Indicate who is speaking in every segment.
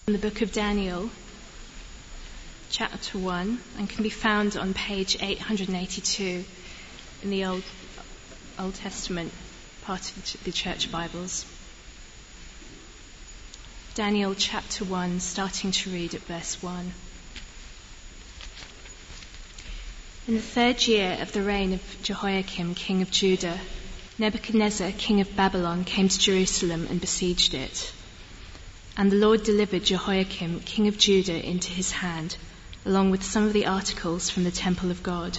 Speaker 1: in the book of Daniel, chapter 1, and can be found on page 882 in the Old Testament part of the Church Bibles. Daniel chapter 1, starting to read at verse 1. In the 3rd year of the reign of Jehoiakim, king of Judah, Nebuchadnezzar, king of Babylon, came to Jerusalem and besieged it. And the Lord delivered Jehoiakim, king of Judah, into his hand, along with some of the articles from the temple of God.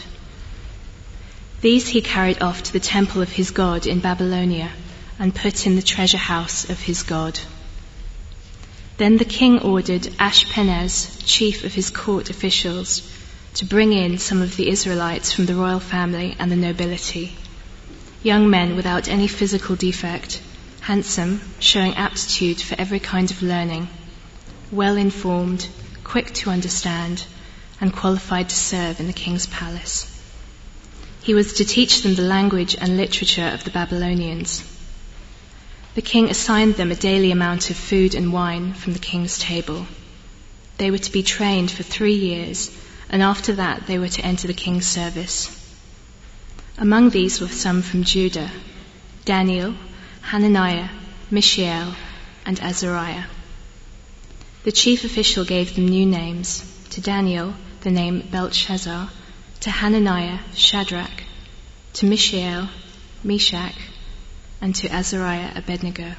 Speaker 1: These he carried off to the temple of his God in Babylonia, and put in the treasure house of his God. Then the king ordered Ashpenaz, chief of his court officials, to bring in some of the Israelites from the royal family and the nobility, young men without any physical defect, handsome, showing aptitude for every kind of learning, well-informed, quick to understand, and qualified to serve in the king's palace. He was to teach them the language and literature of the Babylonians. The king assigned them a daily amount of food and wine from the king's table. They were to be trained for 3 years, and after that they were to enter the king's service. Among these were some from Judah: Daniel, Hananiah, Mishael, and Azariah. The chief official gave them new names: to Daniel the name Belteshazzar, to Hananiah Shadrach, to Mishael Meshach, and to Azariah Abednego.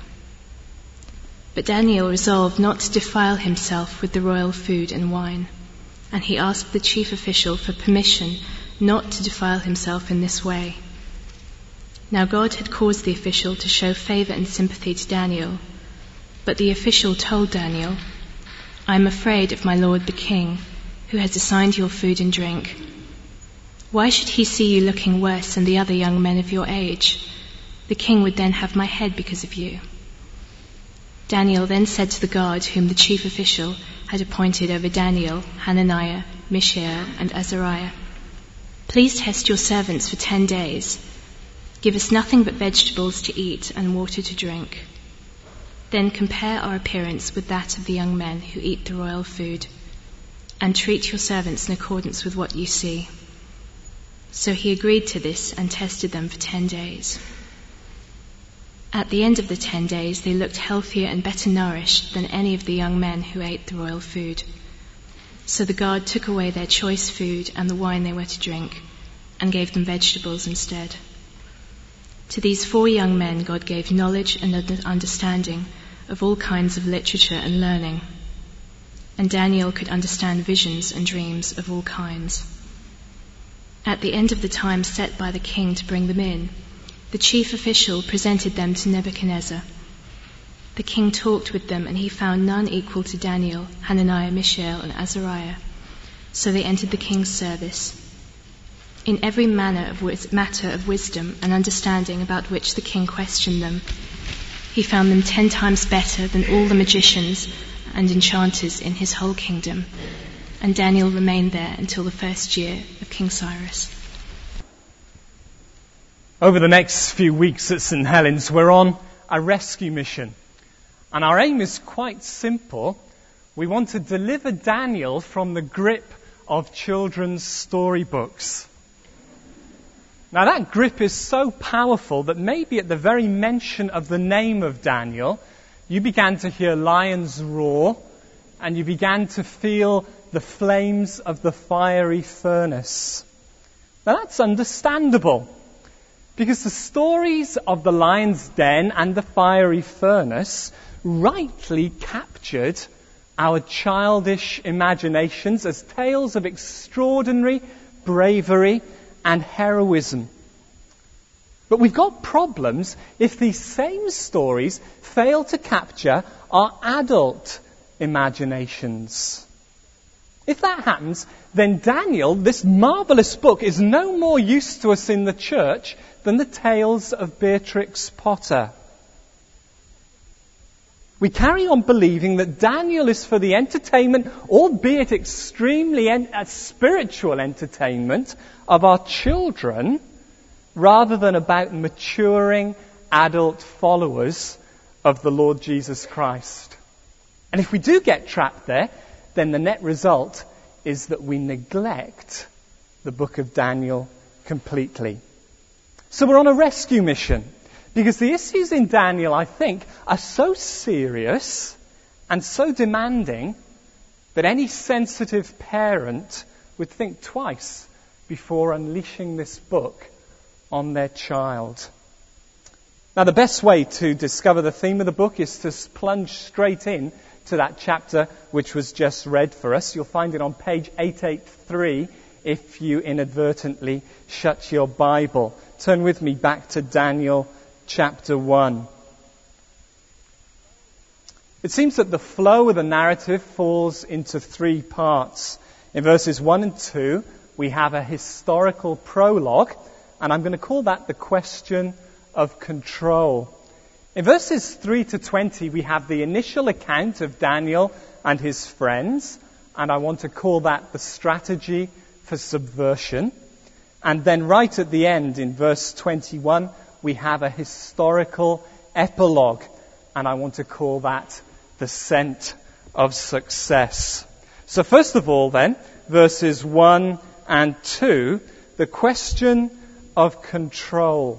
Speaker 1: But Daniel resolved not to defile himself with the royal food and wine, and he asked the chief official for permission not to defile himself in this way. Now God had caused the official to show favor and sympathy to Daniel, but the official told Daniel, "I am afraid of my lord the king, who has assigned your food and drink. Why should he see you looking worse than the other young men of your age? The king would then have my head because of you." Daniel then said to the guard whom the chief official had appointed over Daniel, Hananiah, Mishael, and Azariah, "Please test your servants for 10 days. Give us nothing but vegetables to eat and water to drink. Then compare our appearance with that of the young men who eat the royal food, and treat your servants in accordance with what you see." So he agreed to this and tested them for 10 days. At the end of the 10 days, they looked healthier and better nourished than any of the young men who ate the royal food. So the guard took away their choice food and the wine they were to drink, and gave them vegetables instead. To these 4 young men God gave knowledge and understanding of all kinds of literature and learning, and Daniel could understand visions and dreams of all kinds. At the end of the time set by the king to bring them in, the chief official presented them to Nebuchadnezzar. The king talked with them, and he found none equal to Daniel, Hananiah, Mishael, and Azariah. So they entered the king's service. In every matter of wisdom and understanding about which the king questioned them, he found them 10 times better than all the magicians and enchanters in his whole kingdom. And Daniel remained there until the 1st year of King Cyrus.
Speaker 2: Over the next few weeks at St. Helens, we're on a rescue mission. And our aim is quite simple. We want to deliver Daniel from the grip of children's storybooks. Now that grip is so powerful that maybe at the very mention of the name of Daniel, you began to hear lions roar, and you began to feel the flames of the fiery furnace. Now that's understandable, because the stories of the lion's den and the fiery furnace rightly captured our childish imaginations as tales of extraordinary bravery and heroism. But we've got problems if these same stories fail to capture our adult imaginations. If that happens, then Daniel, this marvelous book, is no more use to us in the church than the tales of Beatrix Potter. We carry on believing that Daniel is for the entertainment, albeit extremely spiritual entertainment, of our children, rather than about maturing adult followers of the Lord Jesus Christ. And if we do get trapped there, then the net result is that we neglect the book of Daniel completely. So we're on a rescue mission, because the issues in Daniel, I think, are so serious and so demanding that any sensitive parent would think twice before unleashing this book on their child. Now, the best way to discover the theme of the book is to plunge straight in to that chapter which was just read for us. You'll find it on page 883 if you inadvertently shut your Bible. Turn with me back to Daniel chapter 1. It seems that the flow of the narrative falls into three parts. In verses 1 and 2, we have a historical prologue, and I'm going to call that the question of control. In verses 3 to 20, we have the initial account of Daniel and his friends, and I want to call that the strategy for subversion. And then right at the end, in verse 21, we have a historical epilogue, and I want to call that the scent of success. So first of all then, verses 1 and 2, the question of control.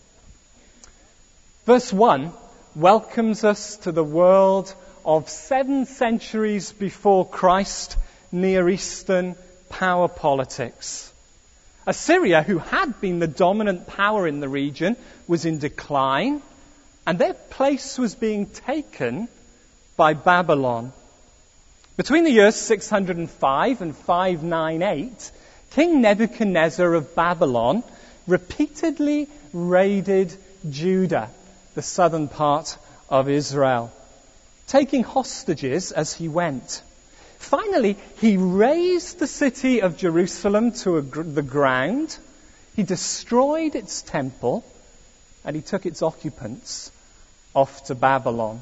Speaker 2: Verse 1 welcomes us to the world of 7 centuries before Christ, Near Eastern power politics. Assyria, who had been the dominant power in the region, was in decline, and their place was being taken by Babylon. Between the years 605 and 598, King Nebuchadnezzar of Babylon repeatedly raided Judah, the southern part of Israel, taking hostages as he went. Finally, he razed the city of Jerusalem to the ground. He destroyed its temple, and he took its occupants off to Babylon.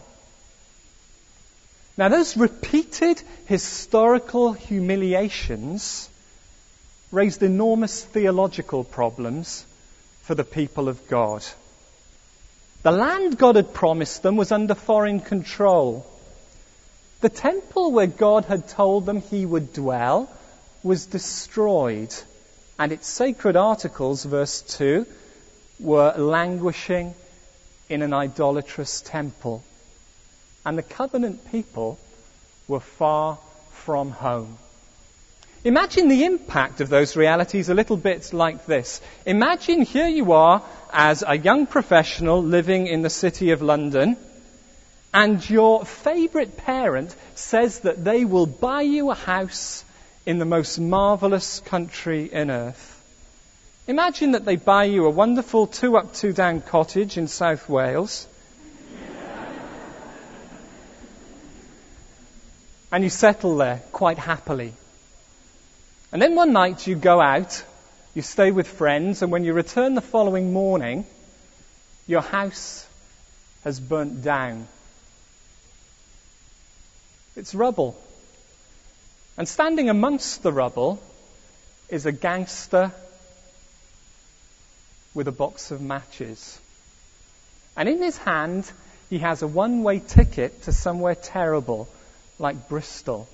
Speaker 2: Now, those repeated historical humiliations raised enormous theological problems for the people of God. The land God had promised them was under foreign control. The temple where God had told them he would dwell was destroyed, and its sacred articles, verse 2, were languishing in an idolatrous temple. And the covenant people were far from home. Imagine the impact of those realities a little bit like this. Imagine here you are as a young professional living in the city of London, and your favourite parent says that they will buy you a house in the most marvellous country in earth. Imagine that they buy you a wonderful 2-up, 2-down cottage in South Wales. And you settle there quite happily. And then one night you go out, you stay with friends, and when you return the following morning, your house has burnt down. It's rubble. And standing amongst the rubble is a gangster with a box of matches. And in his hand, he has a one-way ticket to somewhere terrible, like Bristol.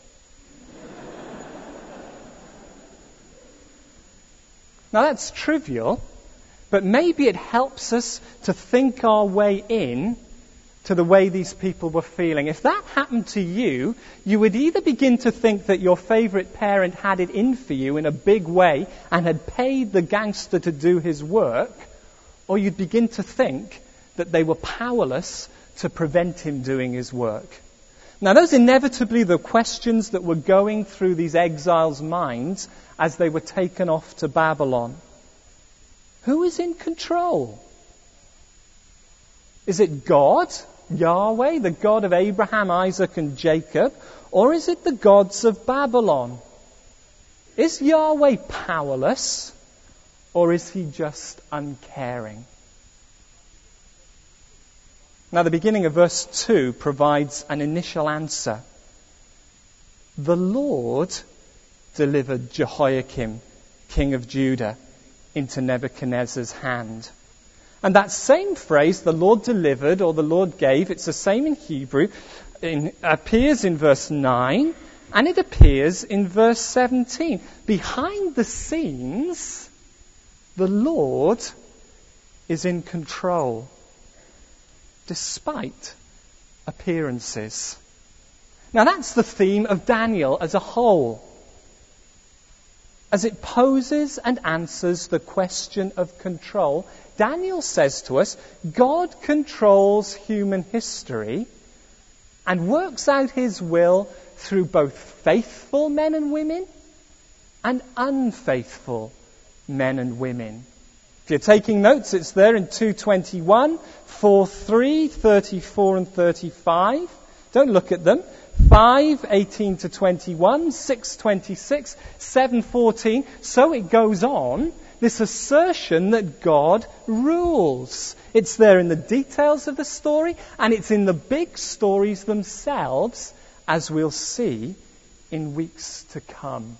Speaker 2: Now that's trivial, but maybe it helps us to think our way in to the way these people were feeling. If that happened to you, you would either begin to think that your favourite parent had it in for you in a big way and had paid the gangster to do his work, or you'd begin to think that they were powerless to prevent him doing his work. Now, those inevitably the questions that were going through these exiles' minds as they were taken off to Babylon. Who is in control? Is it God, Yahweh, the God of Abraham, Isaac, and Jacob, or is it the gods of Babylon? Is Yahweh powerless, or is he just uncaring? Now, the beginning of verse 2 provides an initial answer. The Lord delivered Jehoiakim, king of Judah, into Nebuchadnezzar's hand. And that same phrase, the Lord delivered or the Lord gave, it's the same in Hebrew, appears in verse 9 and it appears in verse 17. Behind the scenes, the Lord is in control, despite appearances. Now that's the theme of Daniel as a whole, as it poses and answers the question of control. Daniel says to us, God controls human history and works out his will through both faithful men and women and unfaithful men and women. If you're taking notes, it's there in 2:21, 4:3, 34 and 35. Don't look at them. 5:18 to 21, 6:26, 7:14. So it goes on. This assertion that God rules. It's there in the details of the story, and it's in the big stories themselves, as we'll see in weeks to come.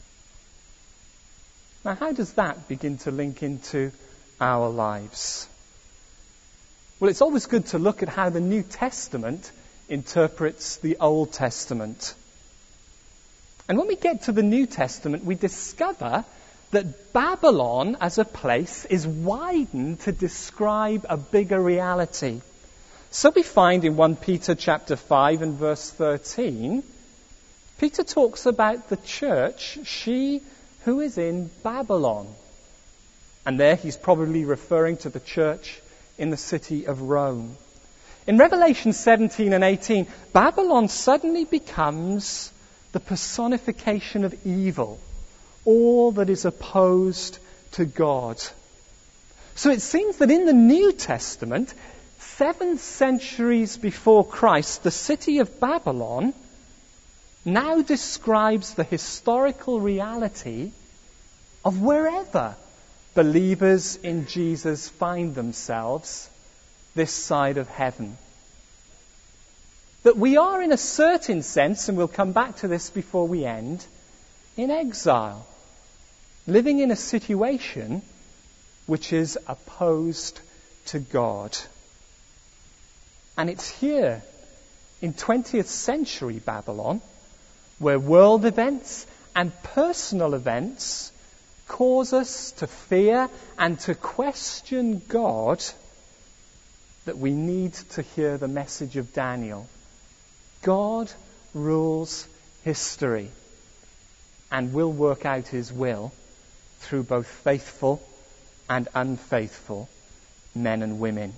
Speaker 2: Now, how does that begin to link into our lives? Well, it's always good to look at how the New Testament interprets the Old Testament. And when we get to the New Testament, we discover that Babylon as a place is widened to describe a bigger reality. So we find in 1 Peter chapter 5 and verse 13, Peter talks about the church, she who is in Babylon. And there he's probably referring to the church in the city of Rome. In Revelation 17 and 18, Babylon suddenly becomes the personification of evil, all that is opposed to God. So it seems that in the New Testament, 7 centuries before Christ, the city of Babylon now describes the historical reality of wherever believers in Jesus find themselves this side of heaven. That we are, in a certain sense, and we'll come back to this before we end, in exile, living in a situation which is opposed to God. And it's here, in 20th century Babylon, where world events and personal events cause us to fear and to question God, that we need to hear the message of Daniel. God rules history and will work out his will through both faithful and unfaithful men and women.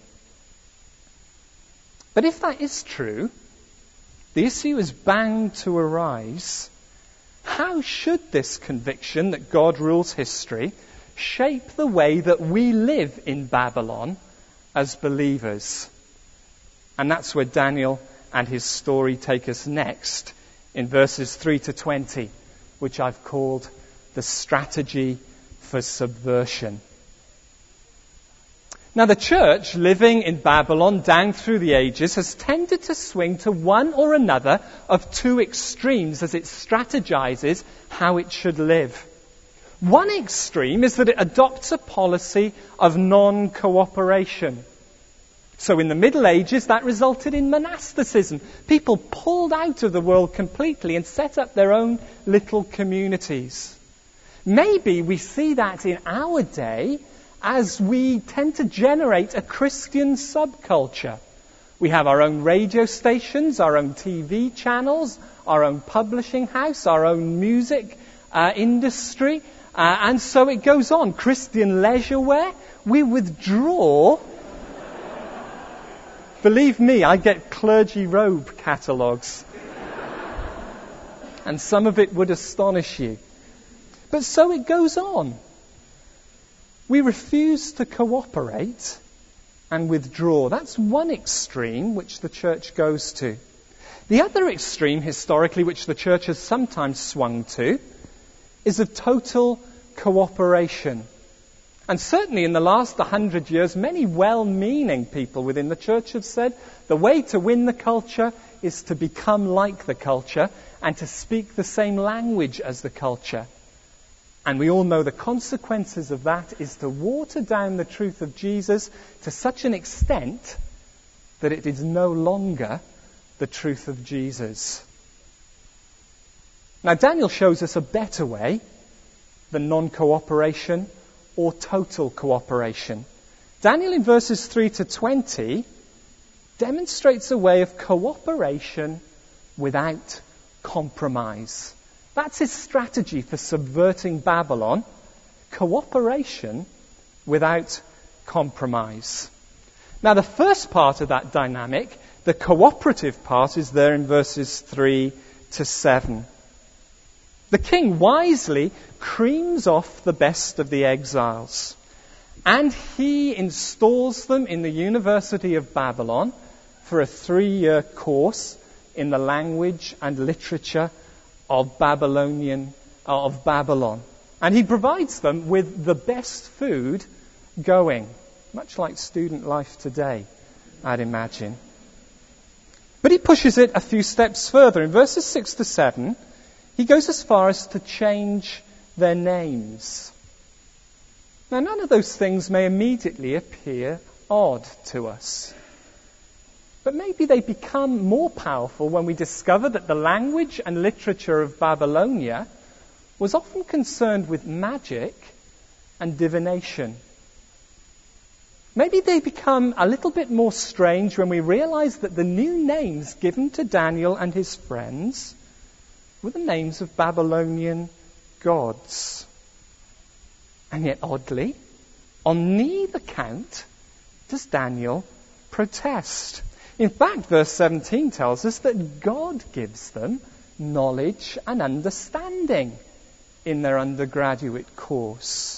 Speaker 2: But if that is true, the issue is bound to arise. How should this conviction that God rules history shape the way that we live in Babylon as believers? And that's where Daniel and his story take us next, in verses 3 to 20, which I've called the strategy for subversion. Now, the church living in Babylon down through the ages has tended to swing to one or another of two extremes as it strategizes how it should live. One extreme is that it adopts a policy of non-cooperation. So in the Middle Ages, that resulted in monasticism. People pulled out of the world completely and set up their own little communities. Maybe we see that in our day as we tend to generate a Christian subculture. We have our own radio stations, our own TV channels, our own publishing house, our own music industry, and so it goes on. Christian leisure wear. We withdraw. Believe me, I get clergy robe catalogues. And some of it would astonish you. But so it goes on. We refuse to cooperate and withdraw. That's one extreme which the church goes to. The other extreme, historically, which the church has sometimes swung to, is of total cooperation. And certainly in the last 100 years, many well-meaning people within the church have said the way to win the culture is to become like the culture and to speak the same language as the culture. And we all know the consequences of that is to water down the truth of Jesus to such an extent that it is no longer the truth of Jesus. Now, Daniel shows us a better way than non-cooperation or total cooperation. Daniel, in verses 3 to 20, demonstrates a way of cooperation without compromise. That's his strategy for subverting Babylon. Cooperation without compromise. Now, the first part of that dynamic, the cooperative part, is there in verses 3 to 7. The king wisely creams off the best of the exiles, and he installs them in the University of Babylon for a 3-year course in the language and literature of Babylon. And he provides them with the best food going, much like student life today, I'd imagine. But he pushes it a few steps further. In verses 6 to 7, he goes as far as to change their names. Now, none of those things may immediately appear odd to us. But maybe they become more powerful when we discover that the language and literature of Babylonia was often concerned with magic and divination. Maybe they become a little bit more strange when we realize that the new names given to Daniel and his friends were the names of Babylonian gods. And yet, oddly, on neither count does Daniel protest. In fact, verse 17 tells us that God gives them knowledge and understanding in their undergraduate course.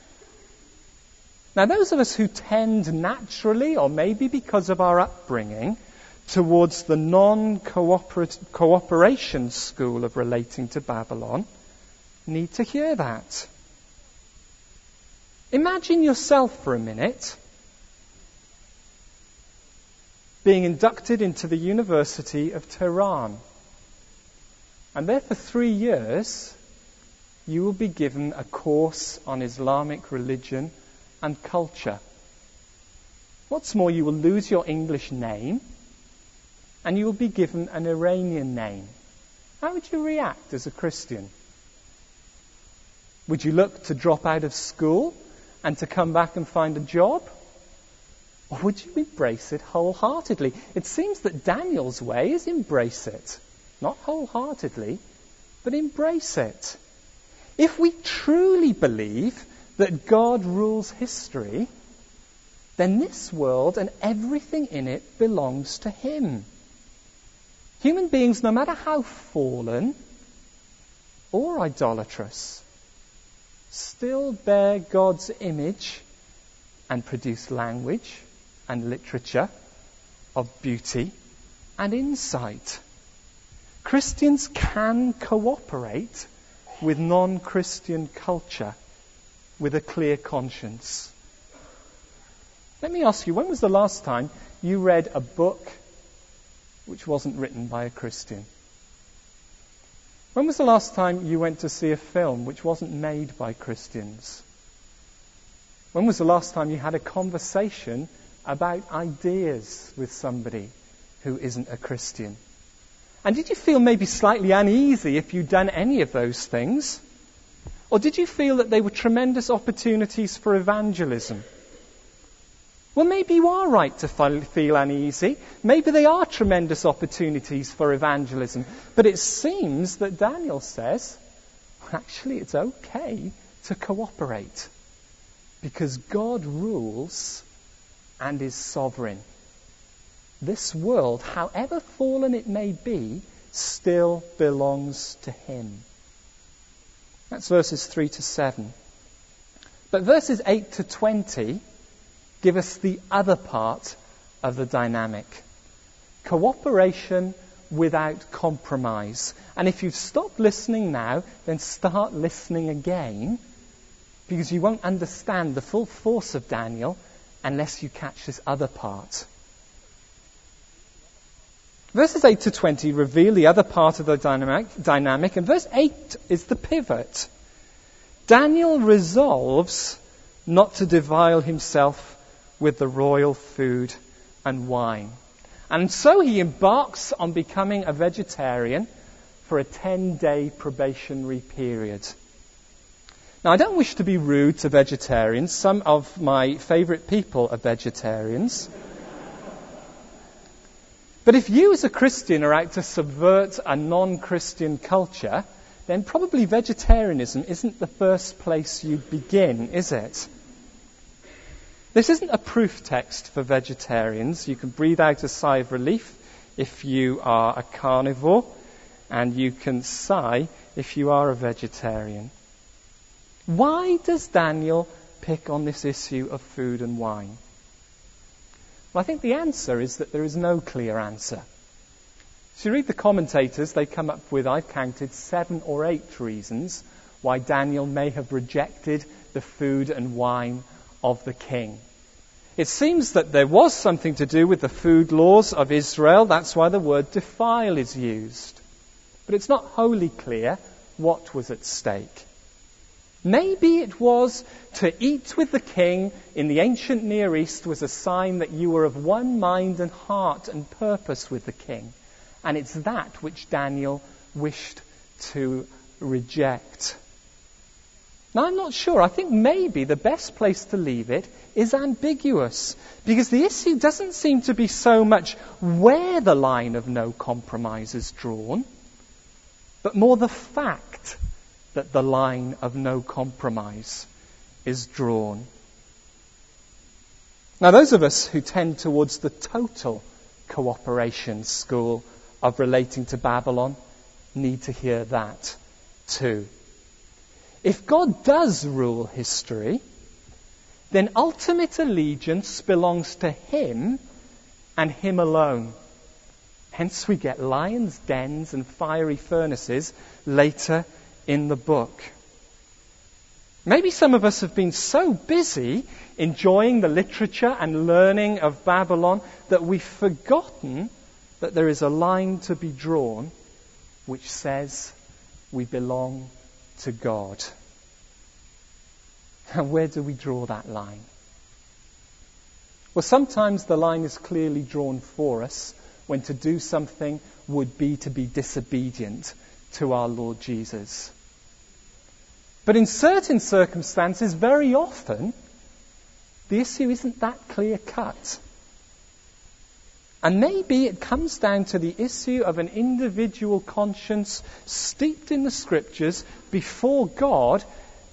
Speaker 2: Now, those of us who tend naturally, or maybe because of our upbringing, towards the non-cooperation school of relating to Babylon, need to hear that. Imagine yourself for a minute being inducted into the University of Tehran. And there for 3 years, you will be given a course on Islamic religion and culture. What's more, you will lose your English name and you will be given an Iranian name. How would you react as a Christian? Would you look to drop out of school and to come back and find a job? Or would you embrace it wholeheartedly? It seems that Daniel's way is embrace it. Not wholeheartedly, but embrace it. If we truly believe that God rules history, then this world and everything in it belongs to Him. Human beings, no matter how fallen or idolatrous, still bear God's image and produce language and literature of beauty and insight. Christians can cooperate with non-Christian culture with a clear conscience. Let me ask you, when was the last time you read a book which wasn't written by a Christian? When was the last time you went to see a film which wasn't made by Christians? When was the last time you had a conversation about ideas with somebody who isn't a Christian? And did you feel maybe slightly uneasy if you'd done any of those things? Or did you feel that they were tremendous opportunities for evangelism? Well, maybe you are right to feel uneasy. Maybe they are tremendous opportunities for evangelism. But it seems that Daniel says, well, actually, it's okay to cooperate because God rules and is sovereign. This world, however fallen it may be, still belongs to Him. That's verses 3 to 7. But verses 8 to 20 give us the other part of the dynamic. Cooperation without compromise. And if you've stopped listening now, then start listening again, because you won't understand the full force of Daniel unless you catch this other part. Verses 8 to 20 reveal the other part of the dynamic, and verse 8 is the pivot. Daniel resolves not to defile himself with the royal food and wine. And so he embarks on becoming a vegetarian for a 10-day probationary period. Now, I don't wish to be rude to vegetarians. Some of my favourite people are vegetarians. But if you as a Christian are out to subvert a non-Christian culture, then probably vegetarianism isn't the first place you'd begin, is it? This isn't a proof text for vegetarians. You can breathe out a sigh of relief if you are a carnivore, and you can sigh if you are a vegetarian. Why does Daniel pick on this issue of food and wine? Well, I think the answer is that there is no clear answer. If you read the commentators, they come up with, I've counted, 7 or 8 reasons why Daniel may have rejected the food and wine of the king. It seems that there was something to do with the food laws of Israel. That's why the word defile is used. But it's not wholly clear what was at stake. Maybe it was to eat with the king in the ancient Near East was a sign that you were of one mind and heart and purpose with the king. And it's that which Daniel wished to reject. Now, I'm not sure. I think maybe the best place to leave it is ambiguous, because the issue doesn't seem to be so much where the line of no compromise is drawn, but more the fact that the line of no compromise is drawn. Now, those of us who tend towards the total cooperation school of relating to Babylon need to hear that too. If God does rule history, then ultimate allegiance belongs to Him and Him alone. Hence we get lions' dens and fiery furnaces later in the book. Maybe some of us have been so busy enjoying the literature and learning of Babylon that we've forgotten that there is a line to be drawn which says we belong to God. And where do we draw that line? Well, sometimes the line is clearly drawn for us when to do something would be to be disobedient to our Lord Jesus. But in certain circumstances, very often, the issue isn't that clear-cut. And maybe it comes down to the issue of an individual conscience steeped in the Scriptures before God,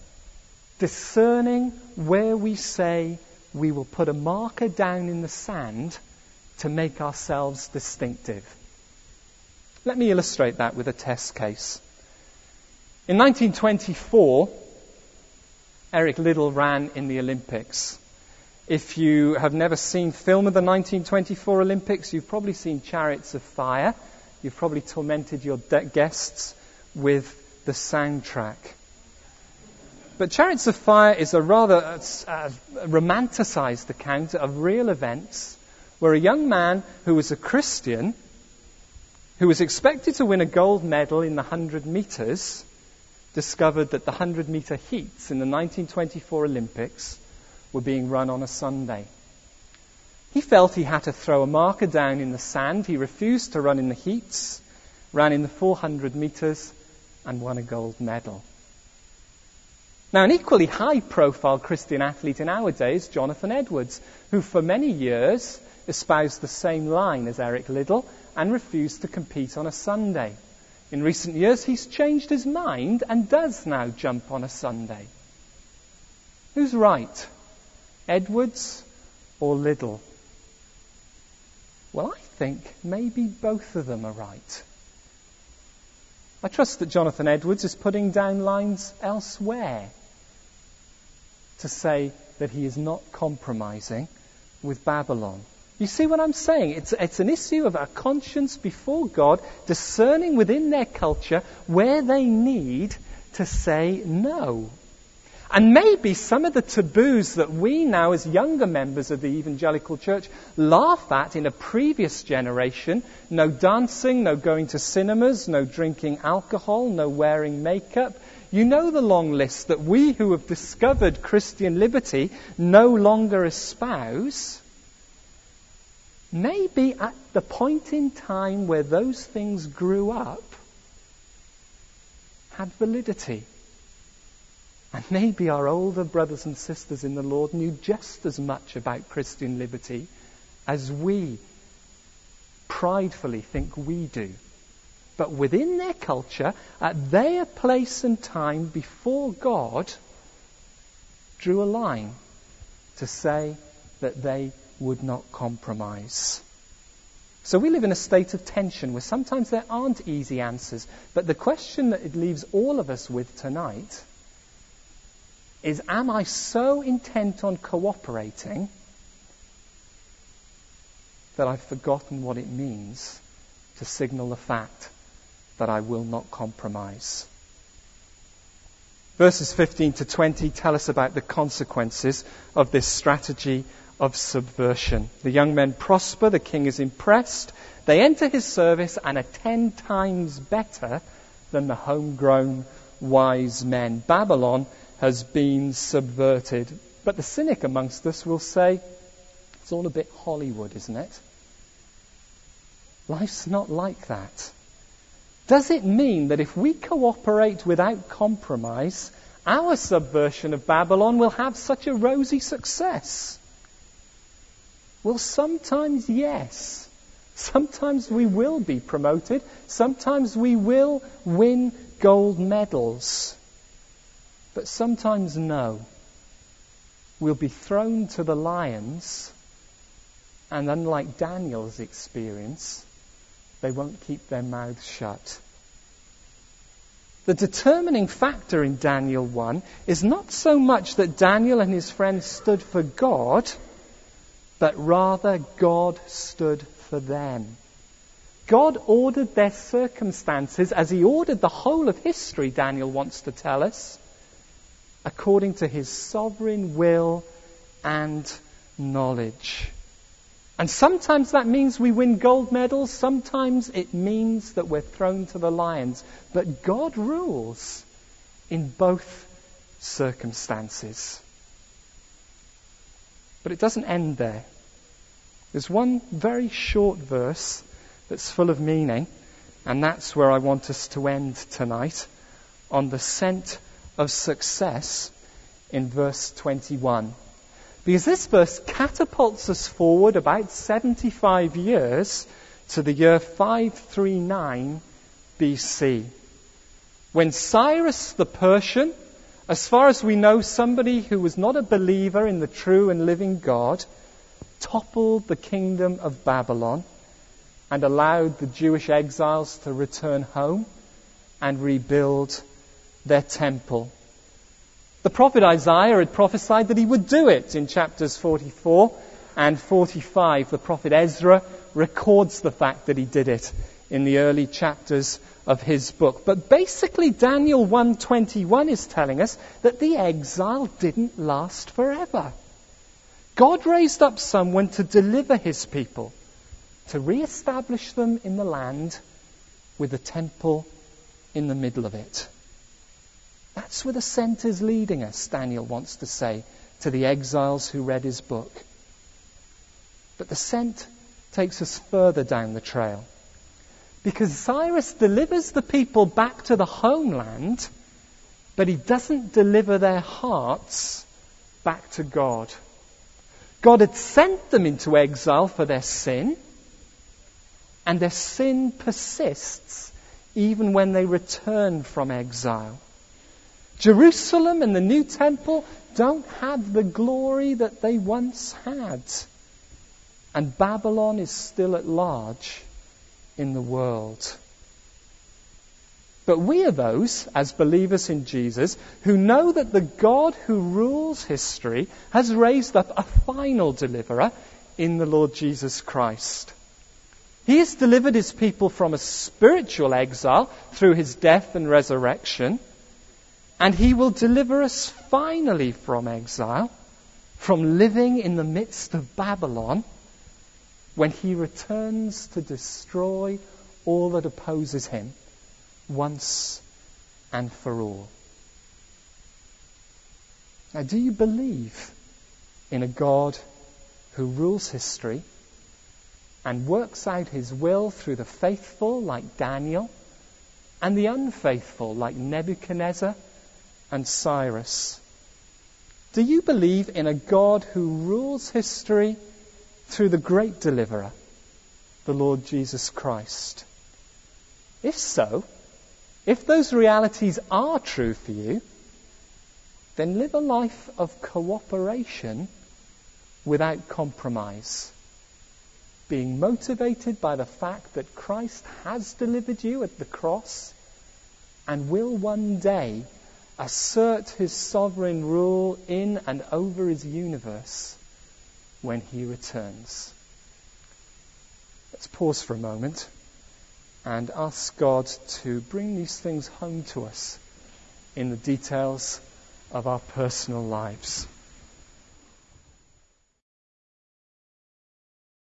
Speaker 2: discerning where we say we will put a marker down in the sand to make ourselves distinctive. Let me illustrate that with a test case. In 1924, Eric Liddell ran in the Olympics. If you have never seen film of the 1924 Olympics, you've probably seen Chariots of Fire. You've probably tormented your guests with the soundtrack. But Chariots of Fire is a rather romanticized account of real events where a young man who was a Christian, who was expected to win a gold medal in the 100 meters, discovered that the 100-meter heats in the 1924 Olympics were being run on a Sunday. He felt he had to throw a marker down in the sand. He refused to run in the heats, ran in the 400 meters, and won a gold medal. Now, an equally high-profile Christian athlete in our days, Jonathan Edwards, who for many years espoused the same line as Eric Liddell and refused to compete on a Sunday. In recent years, he's changed his mind and does now jump on a Sunday. Who's right? Edwards or Liddell? Well, I think maybe both of them are right. I trust that Jonathan Edwards is putting down lines elsewhere to say that he is not compromising with Babylon. You see what I'm saying? It's an issue of a conscience before God, discerning within their culture where they need to say no. And maybe some of the taboos that we now as younger members of the evangelical church laugh at in a previous generation, no dancing, no going to cinemas, no drinking alcohol, no wearing makeup. You know the long list that we who have discovered Christian liberty no longer espouse. maybe at the point in time where those things grew up had validity. And maybe our older brothers and sisters in the Lord knew just as much about Christian liberty as we pridefully think we do. But within their culture, at their place and time before God, drew a line to say that they would not compromise. So we live in a state of tension where sometimes there aren't easy answers. But the question that it leaves all of us with tonight is, am I so intent on cooperating that I've forgotten what it means to signal the fact that I will not compromise? Verses 15 to 20 tell us about the consequences of this strategy of subversion. The young men prosper, the king is impressed, they enter his service and are 10 times better than the homegrown wise men. Babylon has been subverted. But the cynic amongst us will say, it's all a bit Hollywood, isn't it? Life's not like that. Does it mean that if we cooperate without compromise, our subversion of Babylon will have such a rosy success? Well, sometimes yes. Sometimes we will be promoted. Sometimes we will win gold medals. But sometimes no. We'll be thrown to the lions, and unlike Daniel's experience, they won't keep their mouths shut. The determining factor in Daniel 1 is not so much that Daniel and his friends stood for God, but rather God stood for them. God ordered their circumstances as he ordered the whole of history, Daniel wants to tell us, according to his sovereign will and knowledge. And sometimes that means we win gold medals. Sometimes it means that we're thrown to the lions. But God rules in both circumstances. But it doesn't end there. There's one very short verse that's full of meaning, and that's where I want us to end tonight, on the scent of success in verse 21. Because this verse catapults us forward about 75 years to the year 539 BC, when Cyrus the Persian, as far as we know somebody who was not a believer in the true and living God, toppled the kingdom of Babylon and allowed the Jewish exiles to return home and rebuild their temple. The prophet Isaiah had prophesied that he would do it in chapters 44 and 45. The prophet Ezra records the fact that he did it in the early chapters of his book. But basically Daniel 1:21 is telling us that the exile didn't last forever. God raised up someone to deliver his people, to re-establish them in the land with the temple in the middle of it. That's where the scent is leading us, Daniel wants to say to the exiles who read his book. But the scent takes us further down the trail. Because Cyrus delivers the people back to the homeland, but he doesn't deliver their hearts back to God. God had sent them into exile for their sin, and their sin persists even when they return from exile. Jerusalem and the new temple don't have the glory that they once had. And Babylon is still at large in the world. But we are those, as believers in Jesus, who know that the God who rules history has raised up a final deliverer in the Lord Jesus Christ. He has delivered his people from a spiritual exile through his death and resurrection. And he will deliver us finally from exile, from living in the midst of Babylon, when he returns to destroy all that opposes him once and for all. Now, do you believe in a God who rules history and works out his will through the faithful like Daniel and the unfaithful like Nebuchadnezzar and Cyrus? Do you believe in a God who rules history through the great deliverer, the Lord Jesus Christ? If so, if those realities are true for you, then live a life of cooperation without compromise, being motivated by the fact that Christ has delivered you at the cross and will one day assert his sovereign rule in and over his universe when he returns. Let's pause for a moment and ask God to bring these things home to us in the details of our personal lives.